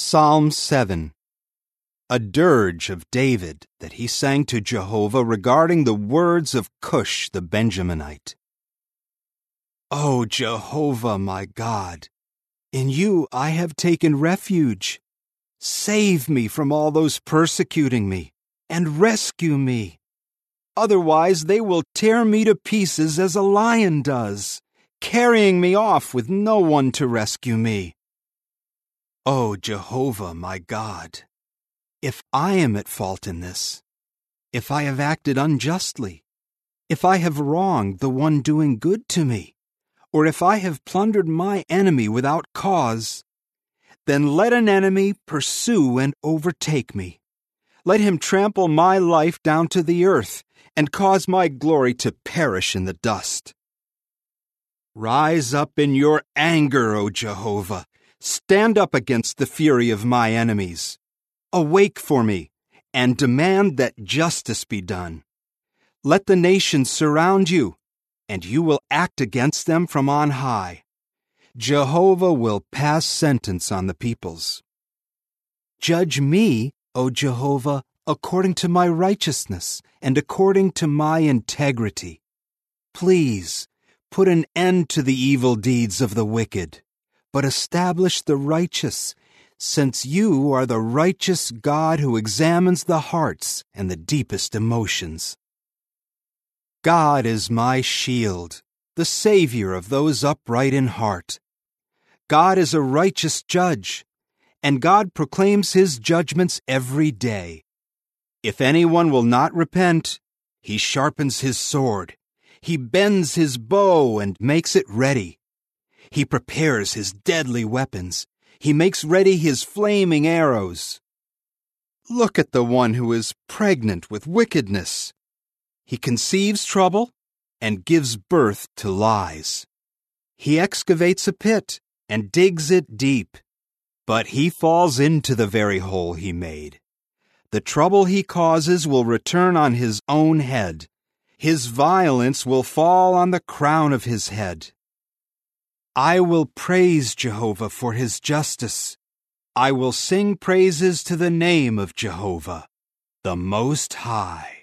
Psalm 7. A dirge of David that he sang to Jehovah regarding the words of Cush the Benjaminite. O Jehovah, my God, in you I have taken refuge. Save me from all those persecuting me, and rescue me. Otherwise they will tear me to pieces as a lion does, carrying me off with no one to rescue me. O Jehovah, my God, if I am at fault in this, if I have acted unjustly, if I have wronged the one doing good to me, or if I have plundered my enemy without cause, then let an enemy pursue and overtake me. Let him trample my life down to the earth and cause my glory to perish in the dust. Rise up in your anger, O Jehovah. Stand up against the fury of my enemies. Awake for me, and demand that justice be done. Let the nations surround you, and you will act against them from on high. Jehovah will pass sentence on the peoples. Judge me, O Jehovah, according to my righteousness and according to my integrity. Please, put an end to the evil deeds of the wicked, but establish the righteous, since you are the righteous God who examines the hearts and the deepest emotions. God is my shield, the Savior of those upright in heart. God is a righteous judge, and God proclaims his judgments every day. If anyone will not repent, he sharpens his sword. He bends his bow and makes it ready. He prepares his deadly weapons. He makes ready his flaming arrows. Look at the one who is pregnant with wickedness. He conceives trouble and gives birth to lies. He excavates a pit and digs it deep, but he falls into the very hole he made. The trouble he causes will return on his own head. His violence will fall on the crown of his head. I will praise Jehovah for his justice. I will sing praises to the name of Jehovah, the Most High.